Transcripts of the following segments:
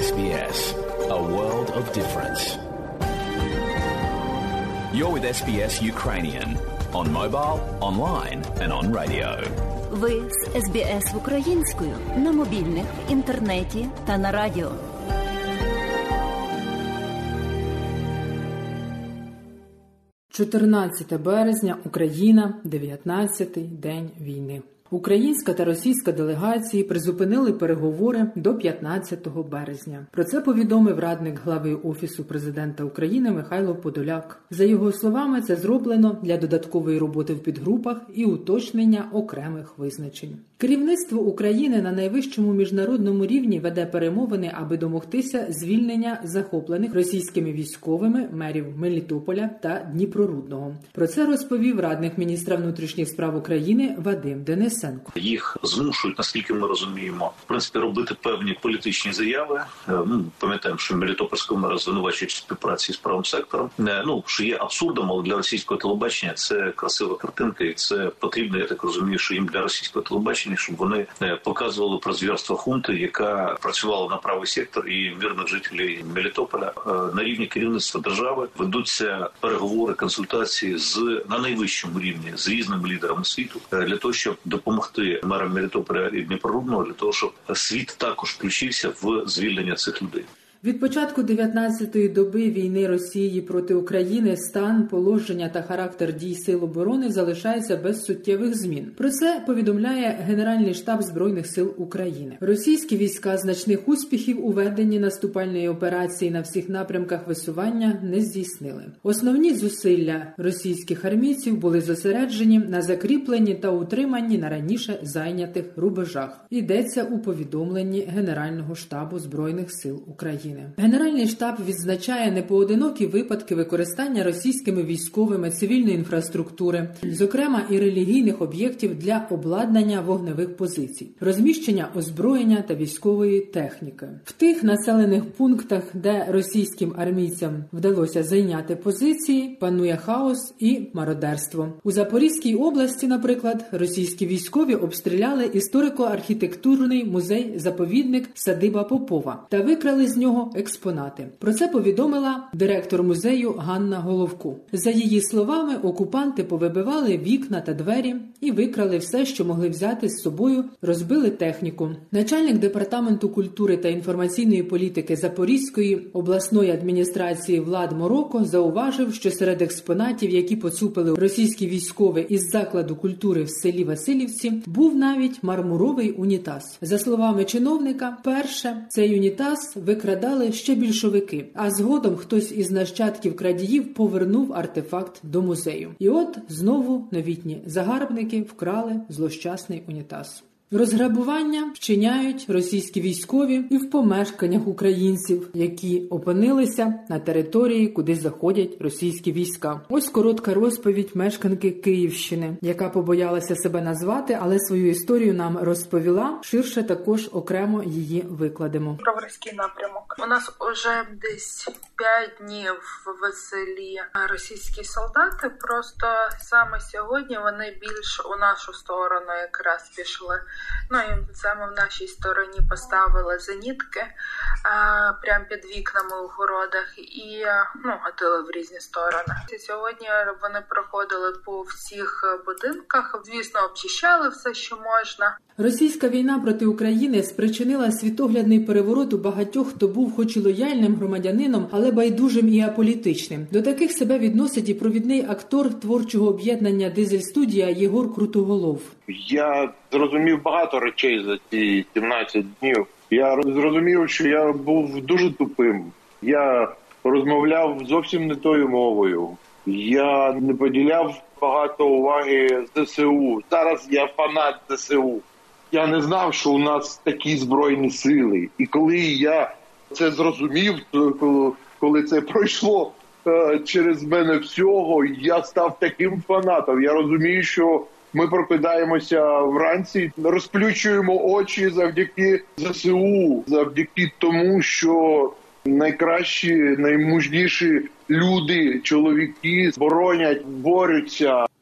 SBS, a world of difference. You're with SBS Ukrainian on mobile, online and on radio. Ви з SBS українською на мобільних, в інтернеті та на радіо. – 14 березня, Україна, 19-й день війни. Українська та російська делегації призупинили переговори до 15 березня. Про це повідомив радник глави Офісу президента України Михайло Подоляк. За його словами, це зроблено для додаткової роботи в підгрупах і уточнення окремих визначень. Керівництво України на найвищому міжнародному рівні веде перемовини, аби домогтися звільнення захоплених російськими військовими мерів Мелітополя та Дніпрорудного. Про це розповів радник міністра внутрішніх справ України Вадим Денисенко. Їх змушують, наскільки ми розуміємо, в принципі, робити певні політичні заяви. Пам'ятаємо, що Мелітопольського мера звинувачують в співпраці з правим сектором. Що є абсурдом, але для російського телебачення це красива картинка, і це потрібно, я так розумію, що їм для російського телебачення, щоб вони показували про звірство хунти, яка працювала на правий сектор і мирних жителів Мелітополя. На рівні керівництва держави ведуться переговори, консультації на найвищому рівні з різними лідерами світу для того, щоб допомогти мерам Мелітополя і Дніпрорудного, для того, щоб світ також включився в звільнення цих людей. Від початку 19-ї доби війни Росії проти України стан, положення та характер дій Сил оборони залишаються без суттєвих змін. Про це повідомляє Генеральний штаб Збройних сил України. Російські війська значних успіхів у веденні наступальної операції на всіх напрямках висування не здійснили. Основні зусилля російських армійців були зосереджені на закріпленні та утриманні на раніше зайнятих рубежах. Йдеться у повідомленні Генерального штабу Збройних сил України. Генеральний штаб відзначає непоодинокі випадки використання російськими військовими цивільної інфраструктури, зокрема і релігійних об'єктів для обладнання вогневих позицій, розміщення озброєння та військової техніки. В тих населених пунктах, де російським армійцям вдалося зайняти позиції, панує хаос і мародерство. У Запорізькій області, наприклад, російські військові обстріляли історико-архітектурний музей-заповідник Садиба Попова та викрали з нього експонати. Про це повідомила директор музею Ганна Головко. За її словами, окупанти повибивали вікна та двері і викрали все, що могли взяти з собою, розбили техніку. Начальник департаменту культури та інформаційної політики Запорізької обласної адміністрації Влад Мороко зауважив, що серед експонатів, які поцупили російські військові із закладу культури в селі Василівці, був навіть мармуровий унітаз. За словами чиновника, перше цей унітаз викрадали ще більшовики, а згодом хтось із нащадків крадіїв повернув артефакт до музею. І от знову новітні загарбники вкрали злощасний унітаз. Розграбування вчиняють російські військові і в помешканнях українців, які опинилися на території, куди заходять російські війська. Ось коротка розповідь мешканки Київщини, яка побоялася себе назвати, але свою історію нам розповіла. Ширше також окремо її викладемо. Броварський напрямок. У нас уже десь 5 днів в селі російські солдати, просто саме сьогодні вони більш у нашу сторону якраз пішли. І саме в нашій стороні поставили зенітки прямо під вікнами у городах і гатили в різні сторони. Сьогодні вони проходили по всіх будинках, звісно, обчищали все, що можна. Російська війна проти України спричинила світоглядний переворот у багатьох, хто був хоч і лояльним громадянином, але байдужим і аполітичним. До таких себе відносить і провідний актор творчого об'єднання «Дизель-студія» Єгор Крутоголов. Я зрозумів багато речей за ці 17 днів. Я зрозумів, що я був дуже тупим. Я розмовляв зовсім не тою мовою. Я не поділяв багато уваги ЗСУ. Зараз я фанат ЗСУ. Я не знав, що у нас такі збройні сили. І коли я це зрозумів, коли це пройшло через мене всього, я став таким фанатом. Я розумію, що ми прокидаємося вранці, розплющуємо очі завдяки ЗСУ, завдяки тому, що найкращі, наймужніші люди, чоловіки боронять, борються.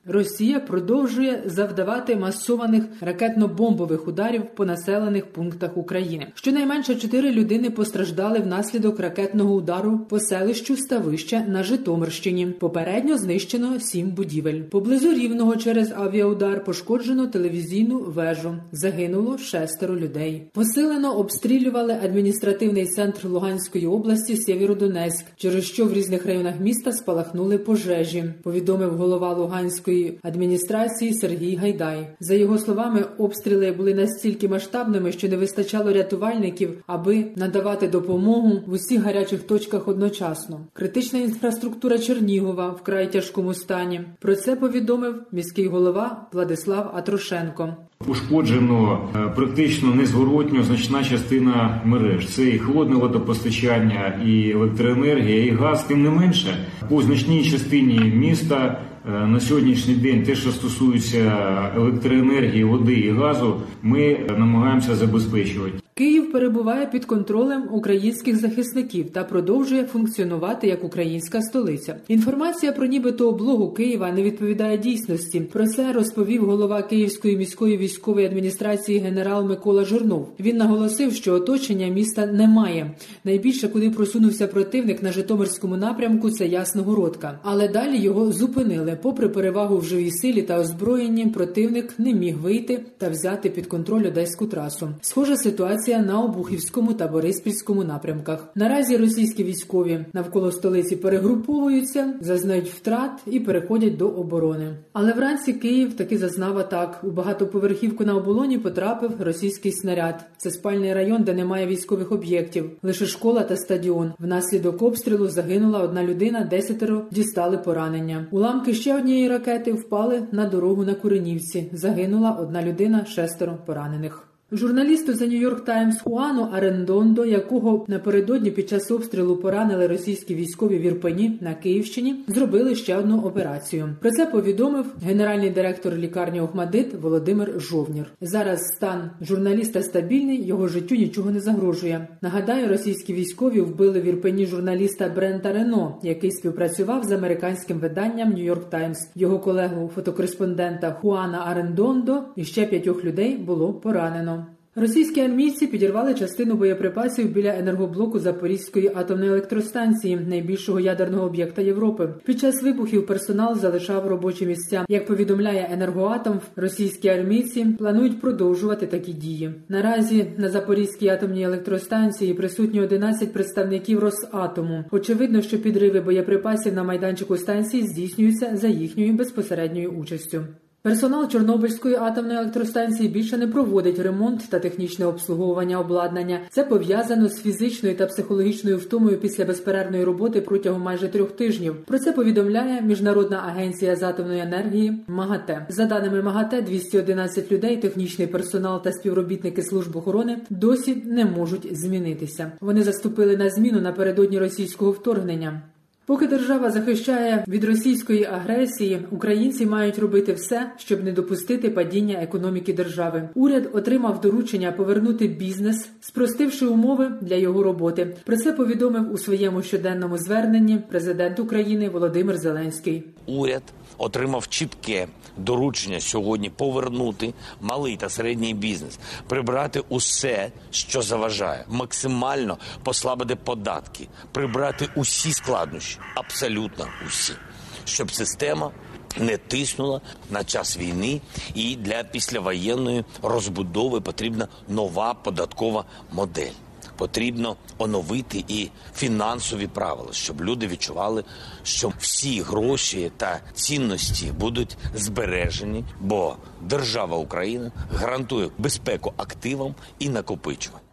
Росія продовжує завдавати масованих ракетно-бомбових ударів по населених пунктах України. Щонайменше 4 людини постраждали внаслідок ракетного удару по селищу Ставище на Житомирщині. Попередньо знищено 7 будівель. Поблизу Рівного через авіаудар пошкоджено телевізійну вежу. Загинуло 6 людей. Посилено обстрілювали адміністративний центр Луганської області Сєвєродонецьк, через що в різних районах міста спалахнули пожежі, повідомив голова Луганської адміністрації Сергій Гайдай. За його словами, обстріли були настільки масштабними, що не вистачало рятувальників, аби надавати допомогу в усіх гарячих точках одночасно. Критична інфраструктура Чернігова вкрай тяжкому стані. Про це повідомив міський голова Владислав Атрошенко. Ушкоджено практично незворотньо значна частина мереж. Це і холодне водопостачання, і електроенергія, і газ. Тим не менше, по значній частині міста на сьогоднішній день те, що стосується електроенергії, води і газу, ми намагаємося забезпечувати. Київ перебуває під контролем українських захисників та продовжує функціонувати як українська столиця. Інформація про нібито облогу Києва не відповідає дійсності. Про це розповів голова Київської міської військової адміністрації генерал Микола Журнов. Він наголосив, що оточення міста немає. Найбільше, куди просунувся противник на Житомирському напрямку, це Ясногородка. Але далі його зупинили. Попри перевагу в живій силі та озброєнні, противник не міг вийти та взяти під контроль Одеську трасу. Схожа ситуація на Обухівському та Бориспільському напрямках. Наразі російські військові навколо столиці перегруповуються, зазнають втрат і переходять до оборони. Але вранці Київ таки зазнав атак. У багатоповерхівку на оболоні потрапив російський снаряд. Це спальний район, де немає військових об'єктів. Лише школа та стадіон. Внаслідок обстрілу загинула 1 людина, 10 дістали поранення. Уламки ще однієї ракети впали на дорогу на Куренівці. Загинула 1 людина, 6 поранених. Журналісту The New York Times Хуану Арендондо, якого напередодні під час обстрілу поранили російські військові в Ірпені на Київщині, зробили ще одну операцію. Про це повідомив генеральний директор лікарні Охмадит Володимир Жовнір. Зараз стан журналіста стабільний, його життю нічого не загрожує. Нагадаю, російські військові вбили в Ірпені журналіста Брента Рено, який співпрацював з американським виданням New York Times. Його колегу, фотокореспондента Хуана Арендондо і ще 5 людей було поранено. Російські армійці підірвали частину боєприпасів біля енергоблоку Запорізької атомної електростанції, найбільшого ядерного об'єкта Європи. Під час вибухів персонал залишав робочі місця. Як повідомляє Енергоатом, російські армійці планують продовжувати такі дії. Наразі на Запорізькій атомній електростанції присутні 11 представників Росатому. Очевидно, що підриви боєприпасів на майданчику станції здійснюються за їхньою безпосередньою участю. Персонал Чорнобильської атомної електростанції більше не проводить ремонт та технічне обслуговування обладнання. Це пов'язано з фізичною та психологічною втомою після безперервної роботи протягом майже 3 тижнів. Про це повідомляє Міжнародна агенція з атомної енергії МАГАТЕ. За даними МАГАТЕ, 211 людей, технічний персонал та співробітники служб охорони досі не можуть змінитися. Вони заступили на зміну напередодні російського вторгнення. Поки держава захищає від російської агресії, українці мають робити все, щоб не допустити падіння економіки держави. Уряд отримав доручення повернути бізнес, спростивши умови для його роботи. Про це повідомив у своєму щоденному зверненні президент України Володимир Зеленський. Уряд отримав чітке доручення сьогодні повернути малий та середній бізнес, прибрати усе, що заважає, максимально послабити податки, прибрати усі складнощі, абсолютно усі, щоб система не тиснула на час війни, і для післявоєнної розбудови потрібна нова податкова модель. Потрібно оновити і фінансові правила, щоб люди відчували, що всі гроші та цінності будуть збережені, бо держава Україна гарантує безпеку активам і накопичуванню.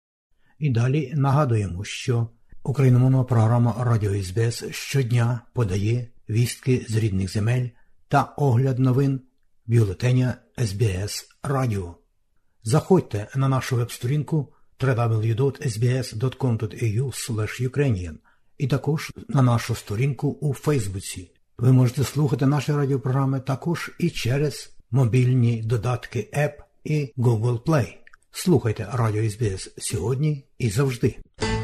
І далі нагадуємо, що україномовна програма Радіо СБС щодня подає вістки з рідних земель та огляд новин бюлетеня СБС Радіо. Заходьте на нашу веб-сторінку www.sbs.com.au/Ukrainian і також на нашу сторінку у Фейсбуці. Ви можете слухати наші радіопрограми також і через мобільні додатки App і Google Play. Слухайте Радіо СБС сьогодні і завжди.